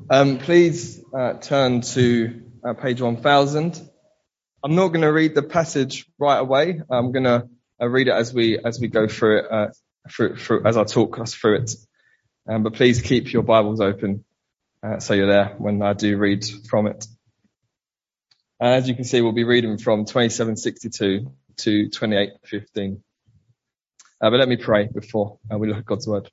Please turn to page 1000. I'm not going to read the passage right away. I'm going to read it as we go through it, as I talk us through it. But please keep your Bibles open so you're there when I do read from it. As you can see, we'll be reading from 27:62 to 28:15. But let me pray before we look at God's word.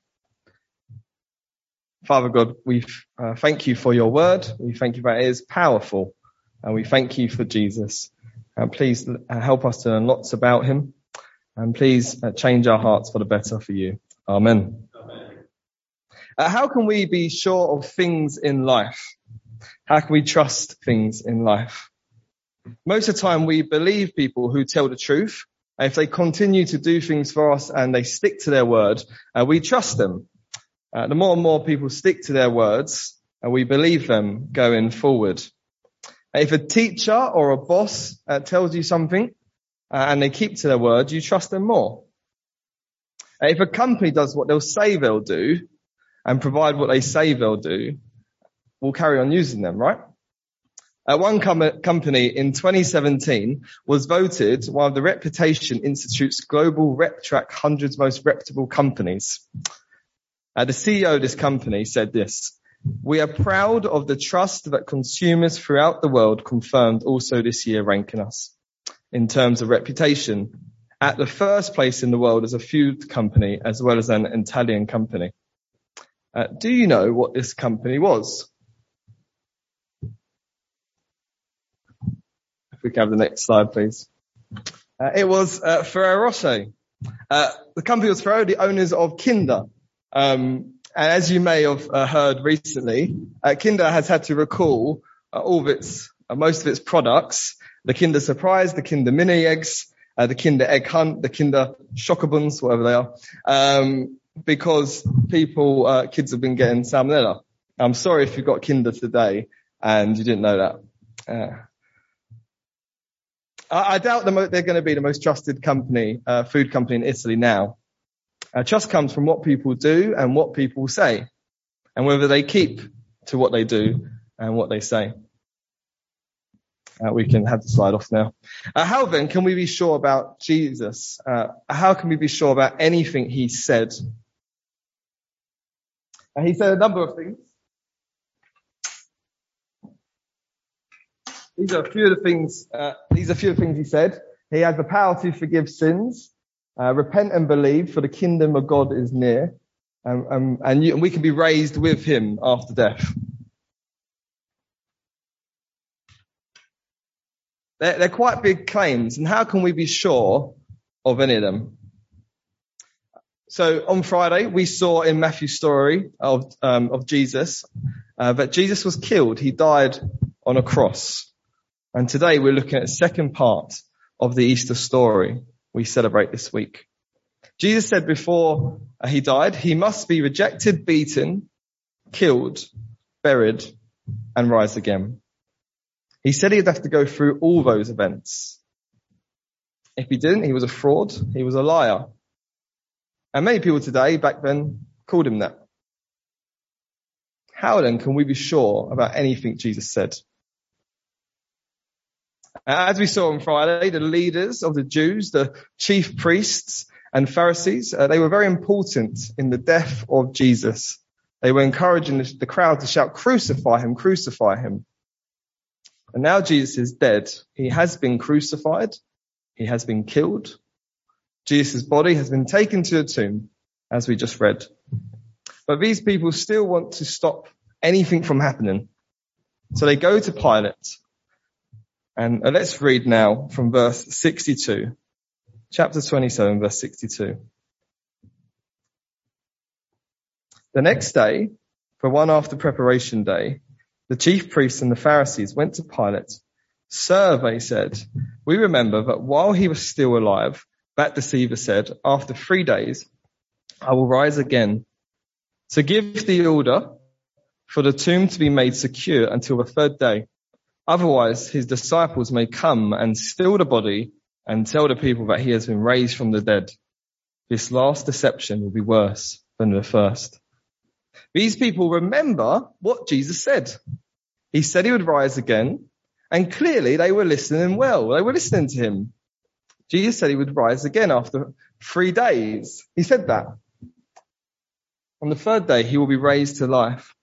Father God, we thank you for your word. We thank you that it is powerful. And we thank you for Jesus. And please help us to learn lots about him. And please change our hearts for the better for you. Amen. How can we be sure of things in life? How can we trust things in life? Most of the time we believe people who tell the truth. And if they continue to do things for us and they stick to their word, we trust them. The more and more people stick to their words, we believe them going forward. If a teacher or a boss tells you something and they keep to their word, you trust them more. If a company does what they'll say they'll do and provide what they say they'll do, we'll carry on using them, right? One company in 2017 was voted one of the Reputation Institute's Global RepTrak 100 most reputable companies. The CEO of this company said this: "We are proud of the trust that consumers throughout the world confirmed also this year ranking us in terms of reputation at the first place in the world as a food company as well as an Italian company." Do you know what this company was? If we can have the next slide, please. It was Ferrero Rocher. The company was Ferrero, the owners of Kinder. And as you may have heard recently, Kinder has had to recall most of its products: the Kinder Surprise, the Kinder Mini Eggs, the Kinder Egg Hunt, the Kinder Schokobons, whatever they are, because kids have been getting salmonella. I'm sorry if you got Kinder today and you didn't know that. I doubt they're going to be the most trusted food company in Italy now. Trust comes from what people do and what people say, and whether they keep to what they do and what they say. We can have the slide off now. How then can we be sure about Jesus? How can we be sure about anything he said? He said a number of things. These are a few of the things he said. He has the power to forgive sins. Repent and believe, for the kingdom of God is near, and we can be raised with him after death. They're quite big claims, and how can we be sure of any of them? So on Friday, we saw in Matthew's story of Jesus that Jesus was killed. He died on a cross. And today we're looking at the second part of the Easter story we celebrate this week. Jesus said before he died, he must be rejected, beaten, killed, buried, and rise again. He said he'd have to go through all those events. If he didn't, he was a fraud. He was a liar. And many people today, back then, called him that. How then can we be sure about anything Jesus said? As we saw on Friday, the leaders of the Jews, the chief priests and Pharisees, they were very important in the death of Jesus. They were encouraging the crowd to shout, "Crucify him, crucify him." And now Jesus is dead. He has been crucified. He has been killed. Jesus' body has been taken to the tomb, as we just read. But these people still want to stop anything from happening. So they go to Pilate. And let's read now from verse 62, chapter 27, verse 62. The next day, for one after preparation day, the chief priests and the Pharisees went to Pilate. "Sir," they said, "we remember that while he was still alive, that deceiver said, 'After 3 days, I will rise again.' So give the order for the tomb to be made secure until the 3rd day. Otherwise, his disciples may come and steal the body and tell the people that he has been raised from the dead. This last deception will be worse than the first." These people remember what Jesus said. He said he would rise again, and clearly they were listening well. They were listening to him. Jesus said he would rise again after 3 days. He said that. On the third day, he will be raised to life.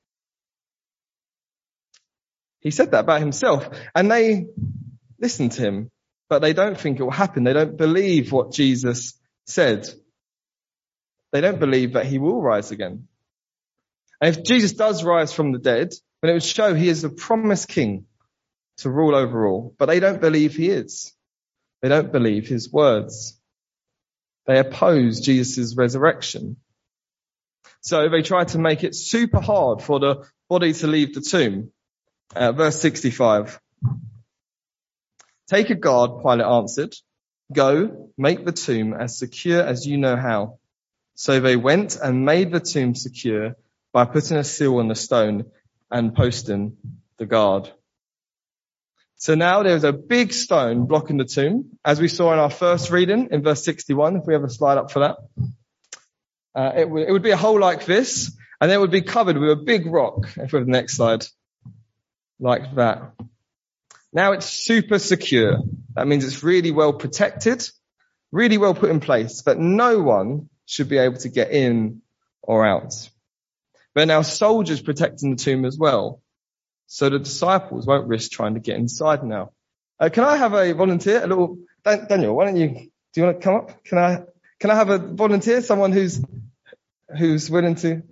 He said that about himself, and they listened to him, but they don't think it will happen. They don't believe what Jesus said. They don't believe that he will rise again. And if Jesus does rise from the dead, then it would show he is the promised king to rule over all. But they don't believe he is. They don't believe his words. They oppose Jesus' resurrection. So they try to make it super hard for the body to leave the tomb. Verse 65. Take a guard, Pilate answered. Go, make the tomb as secure as you know how. So they went and made the tomb secure by putting a seal on the stone and posting the guard. So now there's a big stone blocking the tomb, as we saw in our first reading in verse 61, if we have a slide up for that. It would be a hole like this, and it would be covered with a big rock, if we have the next slide, like that. Now it's super secure. That means it's really well protected, really well put in place, that no one should be able to get in or out. There are now soldiers protecting the tomb as well, so the disciples won't risk trying to get inside now. Can I have a volunteer? Daniel, do you want to come up? Can I have a volunteer? Someone who's willing to?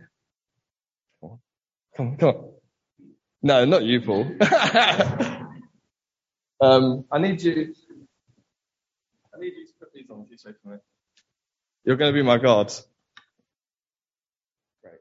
Come on. No, not you, Paul. I need you to put these on for me. You're going to be my guard. Great.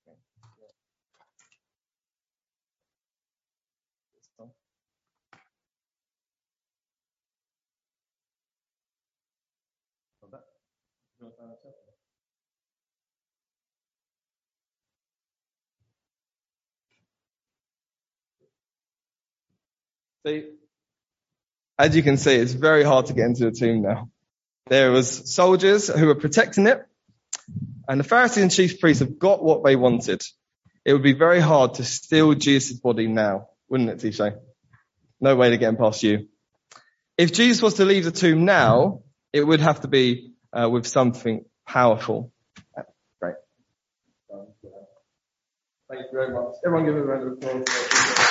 See, as you can see, it's very hard to get into the tomb now. There was soldiers who were protecting it, and the Pharisees and chief priests have got what they wanted. It would be very hard to steal Jesus' body now, wouldn't it, Tisha? No way to get him past you. If Jesus was to leave the tomb now, it would have to be with something powerful. Great. Thank you very much. Everyone give a round of applause.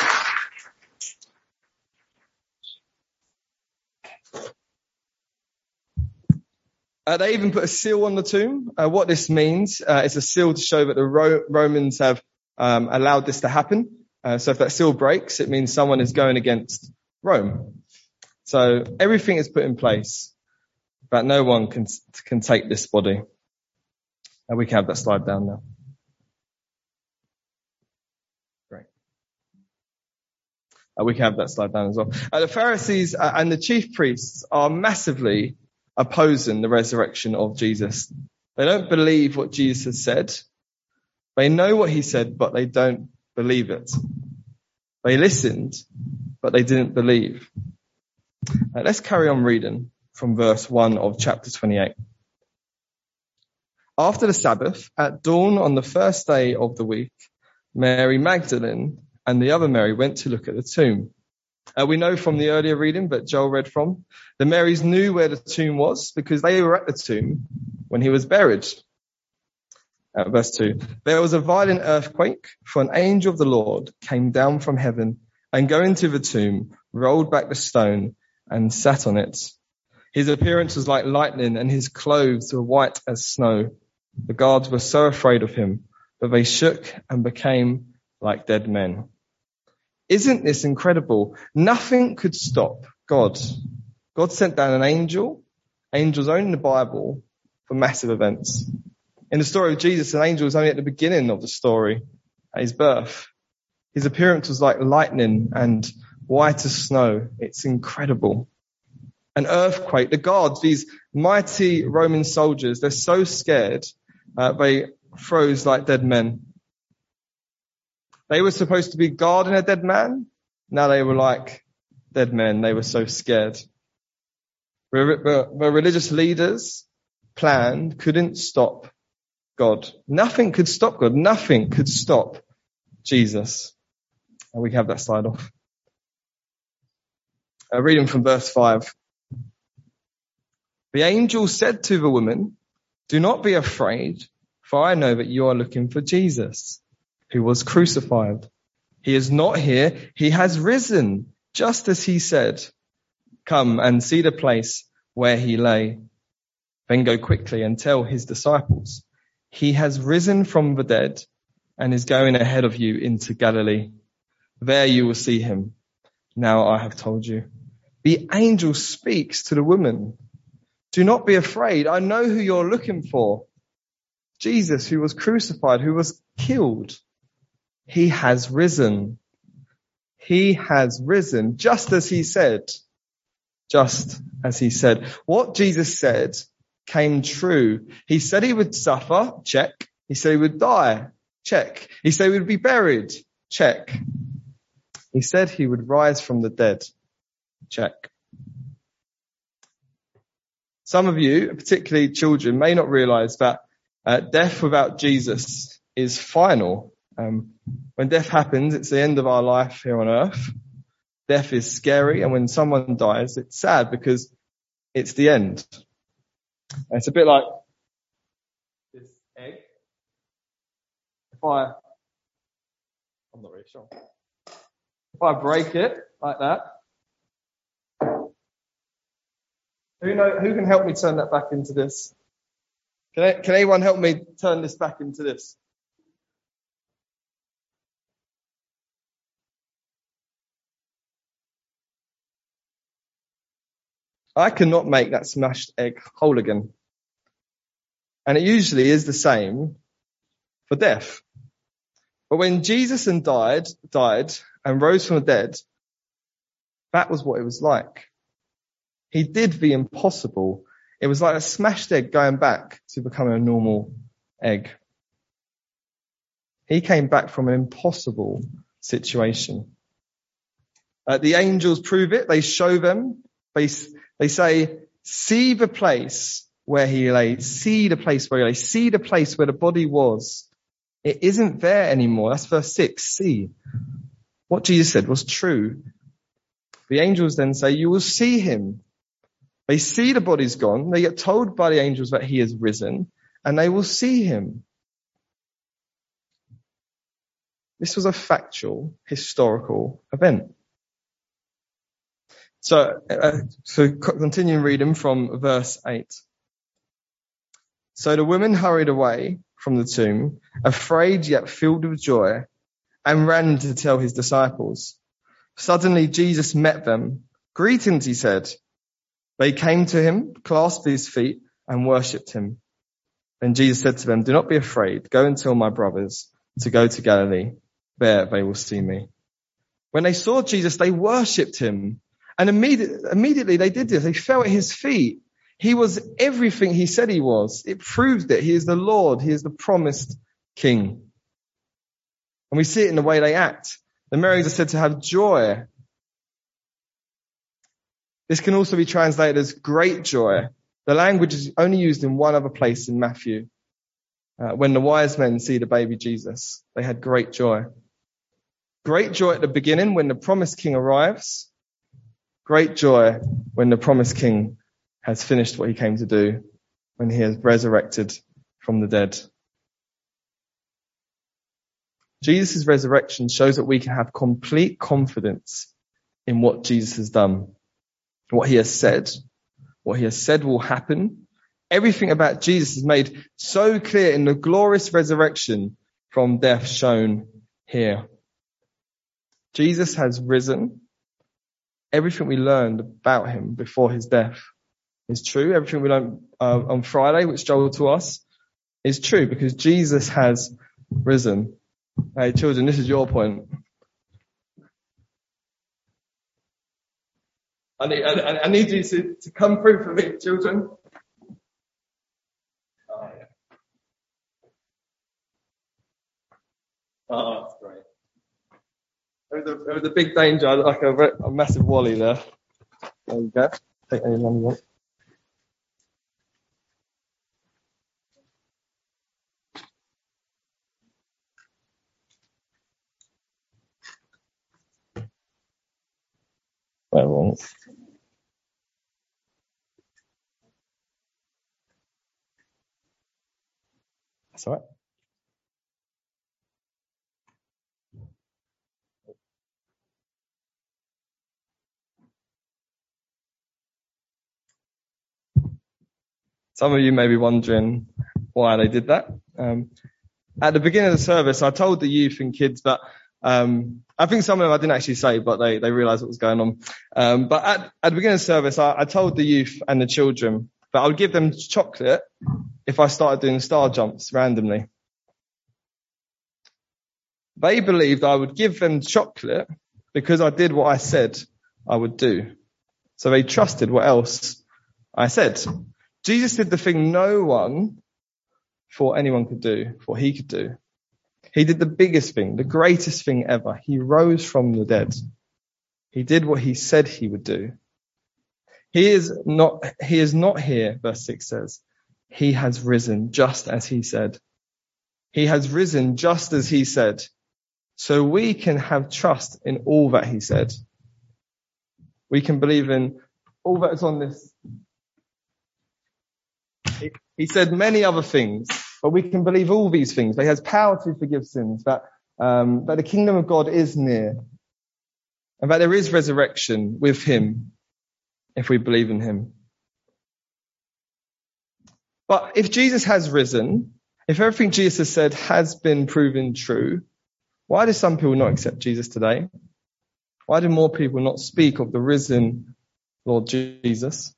They even put a seal on the tomb. What this means is a seal to show that the Romans have allowed this to happen. So if that seal breaks, it means someone is going against Rome. So everything is put in place, but no one can take this body. And we can have that slide down now. Great. We can have that slide down as well. The Pharisees and the chief priests are massively opposing the resurrection of Jesus. They don't believe what Jesus has said. They know what he said, but they don't believe it. They listened, but they didn't believe. Let's carry on reading from verse 1 of chapter 28. After the Sabbath, at dawn on the first day of the week, Mary Magdalene and the other Mary went to look at the tomb. We know from the earlier reading that Joel read from, the Marys knew where the tomb was because they were at the tomb when he was buried. Verse 2, there was a violent earthquake, for an angel of the Lord came down from heaven and going to the tomb, rolled back the stone and sat on it. His appearance was like lightning and his clothes were white as snow. The guards were so afraid of him that they shook and became like dead men. Isn't this incredible? Nothing could stop God. God sent down an angel, angels only in the Bible, for massive events. In the story of Jesus, an angel was only at the beginning of the story, at his birth. His appearance was like lightning and white as snow. It's incredible. An earthquake. The guards, these mighty Roman soldiers, they're so scared, they froze like dead men. They were supposed to be guarding a dead man. Now they were like dead men. They were so scared. The religious leaders' plan couldn't stop God. Nothing could stop God. Nothing could stop Jesus. And we can have that slide off. Reading from verse 5. The angel said to the woman, "Do not be afraid, for I know that you are looking for Jesus, who was crucified. He is not here. He has risen, just as he said. Come and see the place where he lay. Then go quickly and tell his disciples, he has risen from the dead and is going ahead of you into Galilee. There you will see him. Now I have told you." The angel speaks to the woman. "Do not be afraid. I know who you're looking for. Jesus, who was crucified, who was killed. He has risen. He has risen, just as he said. Just as he said." What Jesus said came true. He said he would suffer, check. He said he would die, check. He said he would be buried, check. He said he would rise from the dead, check. Some of you, particularly children, may not realize that death without Jesus is final. When death happens, it's the end of our life here on earth. Death is scary, and when someone dies, it's sad because it's the end. And it's a bit like this egg. I'm not really sure. If I break it like that, who can help me turn that back into this? Can anyone help me turn this back into this? I cannot make that smashed egg whole again. And it usually is the same for death. But when Jesus died and rose from the dead, that was what it was like. He did the impossible. It was like a smashed egg going back to becoming a normal egg. He came back from an impossible situation. The angels prove it. They show them. They say, "See the place where he lay. See the place where he lay. See the place where the body was. It isn't there anymore." That's verse 6. See. What Jesus said was true. The angels then say, "You will see him." They see the body's gone. They get told by the angels that he has risen, and they will see him. This was a factual, historical event. So continue reading from verse 8. So the women hurried away from the tomb, afraid yet filled with joy, and ran to tell his disciples. Suddenly Jesus met them. "Greetings," he said. They came to him, clasped his feet, and worshipped him. Then Jesus said to them, "Do not be afraid. Go and tell my brothers to go to Galilee. There they will see me." When they saw Jesus, they worshipped him. And immediately they did this. They fell at his feet. He was everything he said he was. It proved it. He is the Lord. He is the promised King. And we see it in the way they act. The Marys are said to have joy. This can also be translated as great joy. The language is only used in one other place in Matthew. When the wise men see the baby Jesus, they had great joy. Great joy at the beginning when the promised King arrives. Great joy when the promised King has finished what he came to do, when he has resurrected from the dead. Jesus' resurrection shows that we can have complete confidence in what Jesus has done, what he has said will happen. Everything about Jesus is made so clear in the glorious resurrection from death shown here. Jesus has risen. Everything we learned about him before his death is true. Everything we learned on Friday, which Joel taught us, is true because Jesus has risen. Hey, children, this is your point. I need you to come through for me, children. Oh, yeah. Oh, that's great. There was a big danger, like a massive wally there. There you go. Take any one you want. go wrong. That's all right. Some of you may be wondering why they did that. At the beginning of the service, I told the youth and kids that I think some of them I didn't actually say, but they realised what was going on. But at the beginning of the service, I told the youth and the children that I would give them chocolate if I started doing star jumps randomly. They believed I would give them chocolate because I did what I said I would do. So they trusted what else I said. Jesus did the thing no one thought anyone could do, what he could do. He did the biggest thing, the greatest thing ever. He rose from the dead. He did what he said he would do. He is not here, verse 6 says. He has risen just as he said. He has risen just as he said. So we can have trust in all that he said. We can believe in all that is on this. He said many other things, but we can believe all these things. That he has power to forgive sins, that the kingdom of God is near, and that there is resurrection with him if we believe in him. But if Jesus has risen, if everything Jesus has said has been proven true, why do some people not accept Jesus today? Why do more people not speak of the risen Lord Jesus?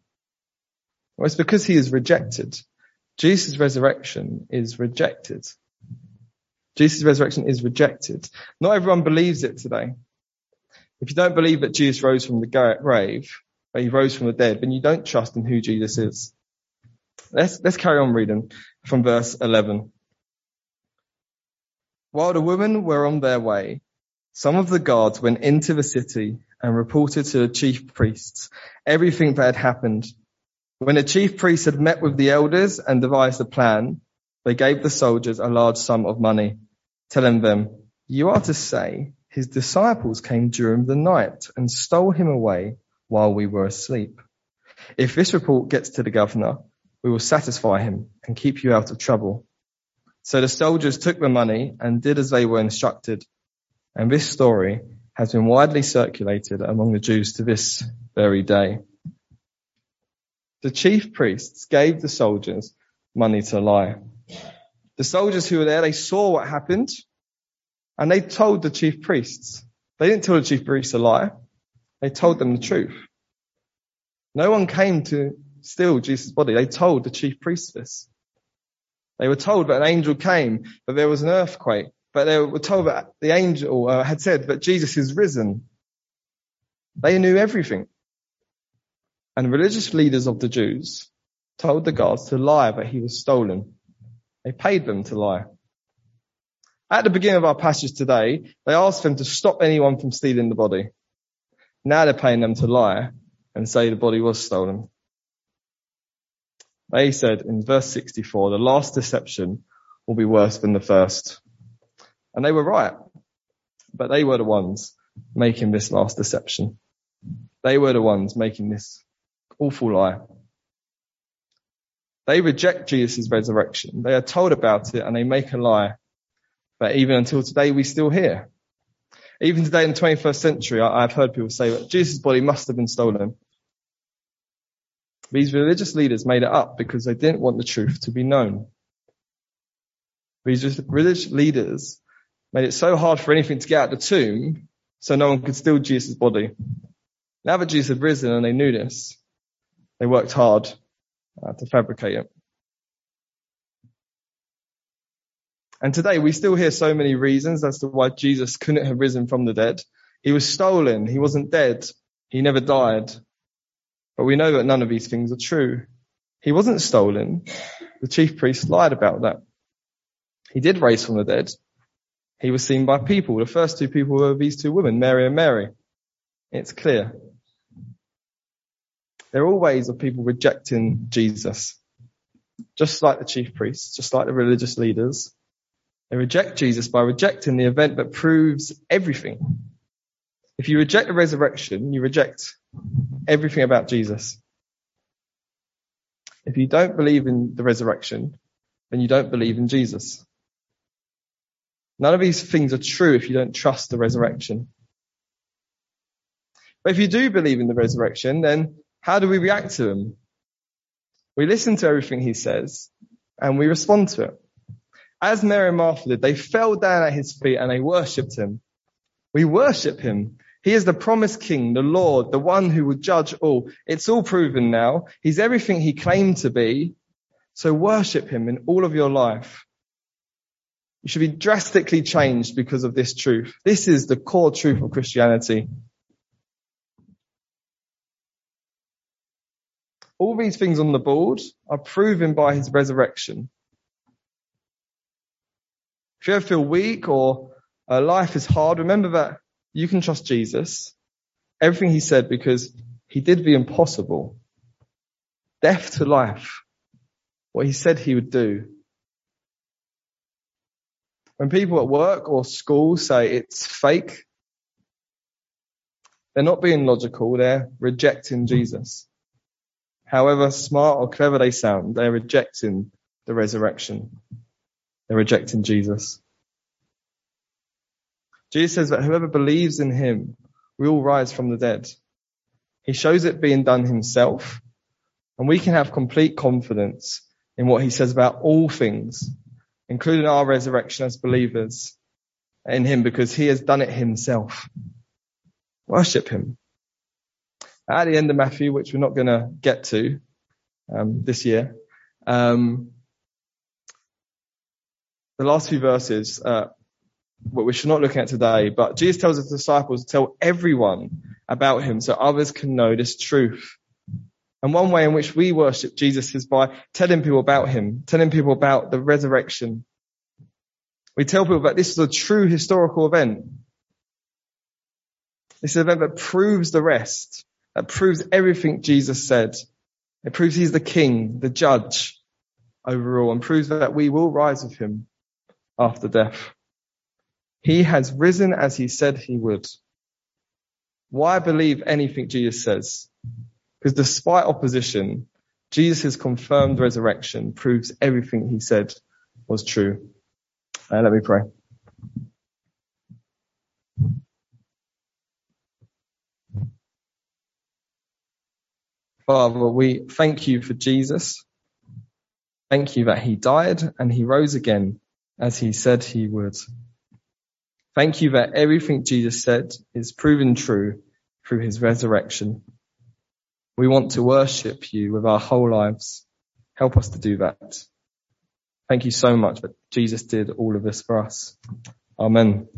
Well, it's because he is rejected. Jesus' resurrection is rejected. Jesus' resurrection is rejected. Not everyone believes it today. If you don't believe that Jesus rose from the grave, that he rose from the dead, then you don't trust in who Jesus is. Let's carry on reading from verse 11. While the women were on their way, some of the guards went into the city and reported to the chief priests everything that had happened. When the chief priests had met with the elders and devised a plan, they gave the soldiers a large sum of money, telling them, "You are to say, his disciples came during the night and stole him away while we were asleep. If this report gets to the governor, we will satisfy him and keep you out of trouble." So the soldiers took the money and did as they were instructed. And this story has been widely circulated among the Jews to this very day. The chief priests gave the soldiers money to lie. The soldiers who were there, they saw what happened and they told the chief priests. They didn't tell the chief priests a lie. They told them the truth. No one came to steal Jesus' body. They told the chief priests this. They were told that an angel came, that there was an earthquake, but they were told that the angel had said that Jesus is risen. They knew everything. And the religious leaders of the Jews told the guards to lie that he was stolen. They paid them to lie. At the beginning of our passage today, they asked them to stop anyone from stealing the body. Now they're paying them to lie and say the body was stolen. They said in verse 64, the last deception will be worse than the first. And they were right. But they were the ones making this last deception. They were the ones making this awful lie. They reject Jesus' resurrection. They are told about it and they make a lie that even until today we still hear. Even today in the 21st century, I've heard people say that Jesus' body must have been stolen. These religious leaders made it up because they didn't want the truth to be known. These religious leaders made it so hard for anything to get out of the tomb so no one could steal Jesus' body. Now that Jesus had risen and they knew this, they worked hard to fabricate it. And today we still hear so many reasons as to why Jesus couldn't have risen from the dead. He was stolen. He wasn't dead. He never died. But we know that none of these things are true. He wasn't stolen. The chief priests lied about that. He did rise from the dead. He was seen by people. The first two people were these two women, Mary and Mary. It's clear. There are all ways of people rejecting Jesus. Just like the chief priests, just like the religious leaders. They reject Jesus by rejecting the event that proves everything. If you reject the resurrection, you reject everything about Jesus. If you don't believe in the resurrection, then you don't believe in Jesus. None of these things are true if you don't trust the resurrection. But if you do believe in the resurrection, then how do we react to him? We listen to everything he says and we respond to it. As Mary and Martha did, they fell down at his feet and they worshipped him. We worship him. He is the promised king, the Lord, the one who will judge all. It's all proven now. He's everything he claimed to be. So worship him in all of your life. You should be drastically changed because of this truth. This is the core truth of Christianity. All these things on the board are proven by his resurrection. If you ever feel weak or life is hard, remember that you can trust Jesus. Everything he said, because he did the impossible. Death to life. What he said he would do. When people at work or school say it's fake, they're not being logical, they're rejecting Jesus. However smart or clever they sound, they're rejecting the resurrection. They're rejecting Jesus. Jesus says that whoever believes in him will rise from the dead. He shows it being done himself, and we can have complete confidence in what he says about all things, including our resurrection as believers in him, because he has done it himself. Worship him. At the end of Matthew, which we're not going to get to this year, the last few verses, what we should not look at today, but Jesus tells his disciples to tell everyone about him so others can know this truth. And one way in which we worship Jesus is by telling people about him, telling people about the resurrection. We tell people that this is a true historical event. This is an event that proves the rest, that proves everything Jesus said. It proves he's the king, the judge over all, and proves that we will rise with him after death. He has risen as he said he would. Why believe anything Jesus says? Because despite opposition, Jesus' confirmed resurrection proves everything he said was true. Let me pray. Father, we thank you for Jesus. Thank you that he died and he rose again as he said he would. Thank you that everything Jesus said is proven true through his resurrection. We want to worship you with our whole lives. Help us to do that. Thank you so much that Jesus did all of this for us. Amen.